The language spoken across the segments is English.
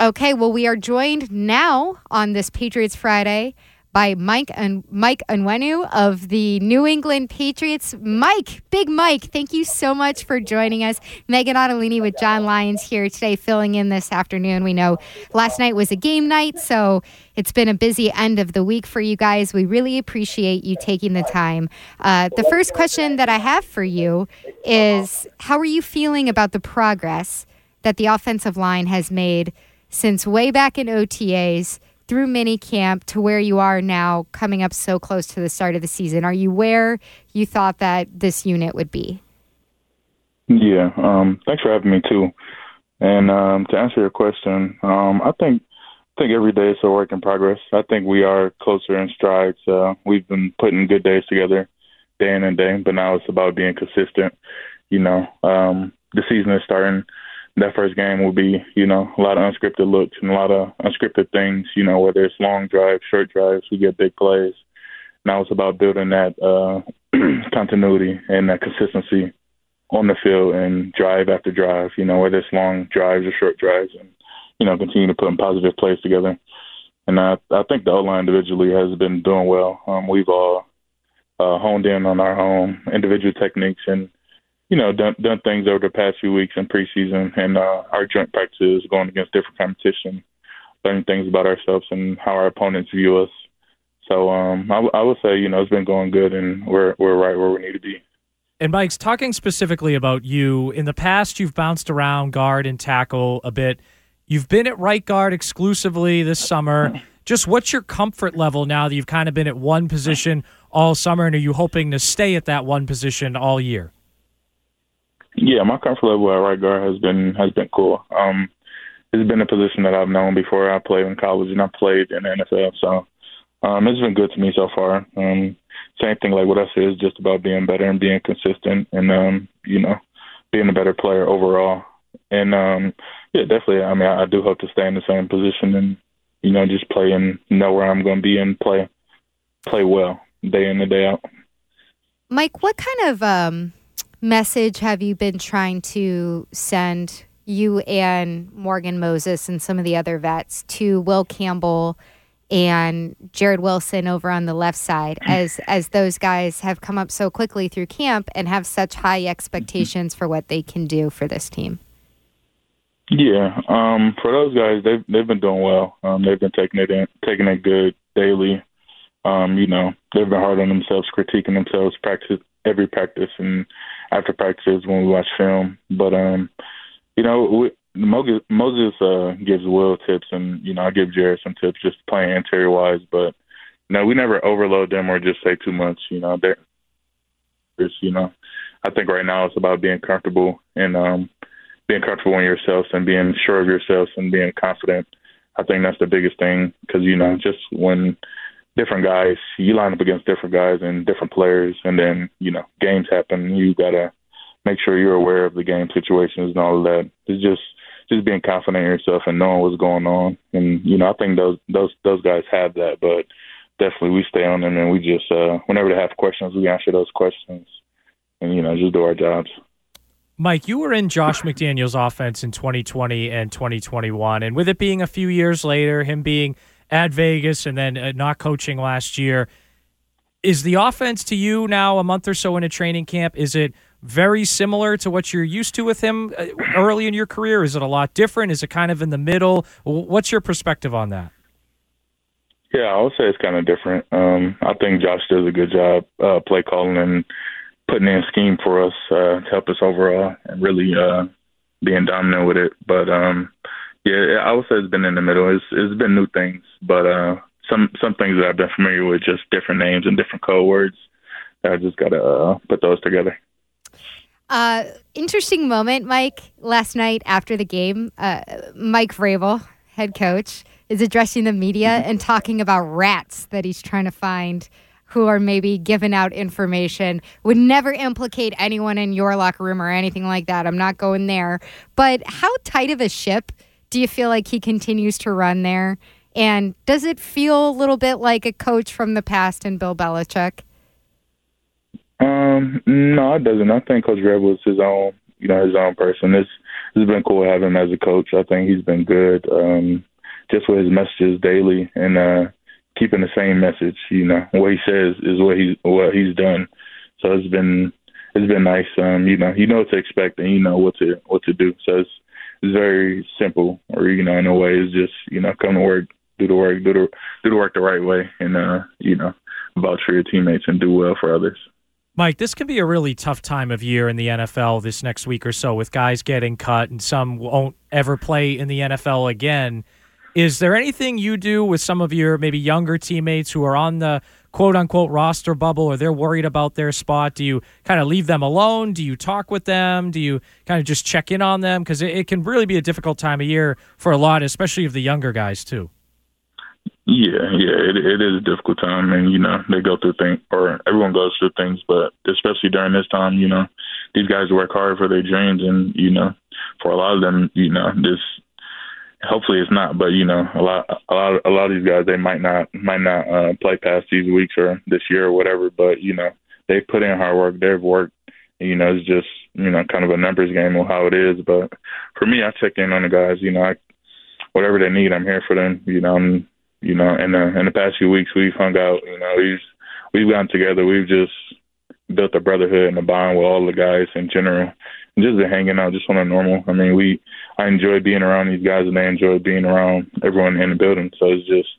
Okay, well, we are joined now on this Patriots Friday by Mike Onwenu of the New England Patriots. Big Mike, thank you so much for joining us. Megan Ottolini with John Lyons here today, filling in this afternoon. We know last night was a game night, so it's been a busy end of the week for you guys. We really appreciate you taking the time. The first question that I have for you is, how are you feeling about the progress that the offensive line has made since way back in OTAs through minicamp to where you are now, coming up so close to the start of the season? Are you where you thought that this unit would be? Yeah, thanks for having me too. And to answer your question, I think every day is a work in progress. I think we are closer in strides. We've been putting good days together day in and day, but now it's about being consistent. The season is starting. That first game will be, a lot of unscripted looks and a lot of unscripted things, whether it's long drives, short drives, we get big plays. Now it's about building that continuity and that consistency on the field and drive after drive, whether it's long drives or short drives, and, continue to put positive plays together. And I think the O-line individually has been doing well. We've all honed in on our own individual techniques and, done things over the past few weeks in preseason and our joint practices, going against different competition, learning things about ourselves and how our opponents view us. So I would say, it's been going good and we're right where we need to be. And Mike's talking specifically about you. In the past, you've bounced around guard and tackle a bit. You've been at right guard exclusively this summer. Just what's your comfort level now that you've kind of been at one position all summer, and are you hoping to stay at that one position all year? Yeah, my comfort level at right guard has been cool. It's been a position that I've known before. I played in college and I played in the NFL, so it's been good to me so far. Same thing like what I said, is just about being better and being consistent and being a better player overall. And yeah, definitely. I mean, I do hope to stay in the same position and just play and know where I'm going to be and play well day in and day out. Mike, what kind of message have you been trying to send, you and Morgan Moses and some of the other vets, to Will Campbell and Jared Wilson over on the left side, as those guys have come up so quickly through camp and have such high expectations for what they can do for this team? Yeah, for those guys, they've been doing well. They've been taking it good daily. They've been hard on themselves, critiquing themselves, every practice and after practices when we watch film. But Moses gives Will tips, and I give Jared some tips just playing interior wise. But we never overload them or just say too much. I think right now it's about being comfortable and being comfortable in yourself and being sure of yourself and being confident. I think that's the biggest thing because just when different guys, you line up against different guys and different players, and then games happen. You gotta make sure you're aware of the game situations and all of that. It's just being confident in yourself and knowing what's going on. And I think those guys have that, but definitely we stay on them and we just whenever they have questions, we answer those questions and just do our jobs. Mike, you were in Josh McDaniels' offense in 2020 and 2021, and with it being a few years later, him being at Vegas and then not coaching last year, is the offense to you now a month or so into training camp, is it very similar to what you're used to with him early in your career? Is it a lot different? Is it kind of in the middle? What's your perspective on that? Yeah, I would say it's kind of different. I think Josh does a good job play calling and putting in a scheme for us to help us overall and really being dominant with it. But yeah, I would say it's been in the middle. It's been new things, but some things that I've been familiar with, just different names and different code words. I just got to put those together. Interesting moment, Mike. Last night after the game, Mike Vrabel, head coach, is addressing the media and talking about rats that he's trying to find who are maybe giving out information. Would never implicate anyone in your locker room or anything like that. I'm not going there. But how tight of a ship do you feel like he continues to run there? And does it feel a little bit like a coach from the past in Bill Belichick? No, it doesn't. I think Coach Vrabel is his own person. it's been cool having him as a coach. I think he's been good, just with his messages daily and keeping the same message. What he says is what he's done. So it's been nice. You know what to expect and you know what to do. So it's very simple, or in a way, it's just come to work, do the work the right way, and vouch for your teammates and do well for others. Mike, this can be a really tough time of year in the NFL this next week or so, with guys getting cut and some won't ever play in the NFL again. Is there anything you do with some of your maybe younger teammates who are on the quote-unquote roster bubble, or they're worried about their spot? Do you kind of leave them alone? Do you talk with them? Do you kind of just check in on them? Because it can really be a difficult time of year for a lot, especially of the younger guys too. Yeah, it is a difficult time, and they go through things, or everyone goes through things, but especially during this time, these guys work hard for their dreams, and for a lot of them, this hopefully it's not, but a lot of these guys, they might not play past these weeks or this year or whatever, but they put in hard work, they've worked, it's just kind of a numbers game on how it is. But for me, I check in on the guys, whatever they need, I'm here for them. In the past few weeks, we've hung out. We've gotten together. We've just built a brotherhood and a bond with all the guys in general, and just been hanging out just on a normal. I mean, I enjoy being around these guys, and they enjoy being around everyone in the building. So it's just,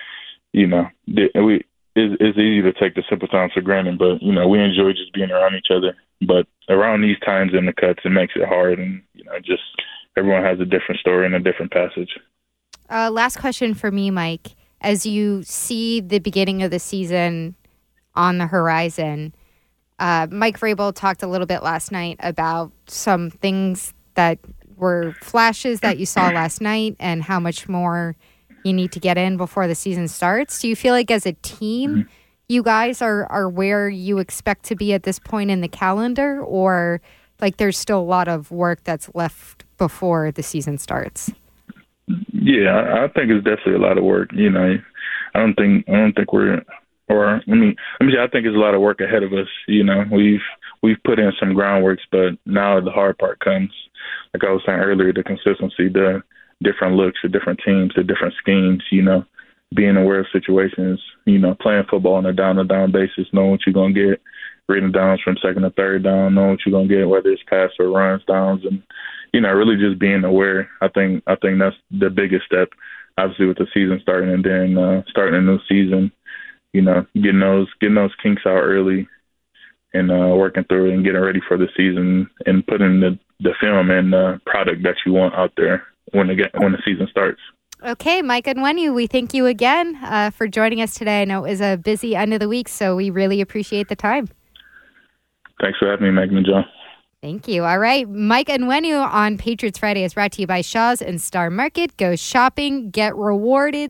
it's easy to take the simple times for granted, but we enjoy just being around each other. But around these times in the cuts, it makes it hard, and just everyone has a different story and a different passage. Last question for me, Mike. As you see the beginning of the season on the horizon, Mike Vrabel talked a little bit last night about some things that were flashes that you saw last night and how much more you need to get in before the season starts. Do you feel like as a team, you guys are where you expect to be at this point in the calendar, or like there's still a lot of work that's left before the season starts? Yeah, I think it's definitely a lot of work. I don't think we're, or let me say, I think it's a lot of work ahead of us. We've put in some groundworks, but now the hard part comes. Like I was saying earlier, the consistency, the different looks, the different teams, the different schemes. Being aware of situations. Playing football on a down-to-down basis, knowing what you're gonna get, reading downs from second to third down, knowing what you're gonna get, whether it's pass or runs, downs, and really just being aware. I think that's the biggest step, obviously, with the season starting, and then starting a new season, getting those kinks out early and working through it and getting ready for the season and putting the film and the product that you want out there when the season starts. Okay, Mike Onwenu, we thank you again for joining us today. I know it was a busy end of the week, so we really appreciate the time. Thanks for having me, Megan and John. Thank you. All right. Mike Onwenu on Patriots Friday is brought to you by Shaw's and Star Market. Go shopping, get rewarded.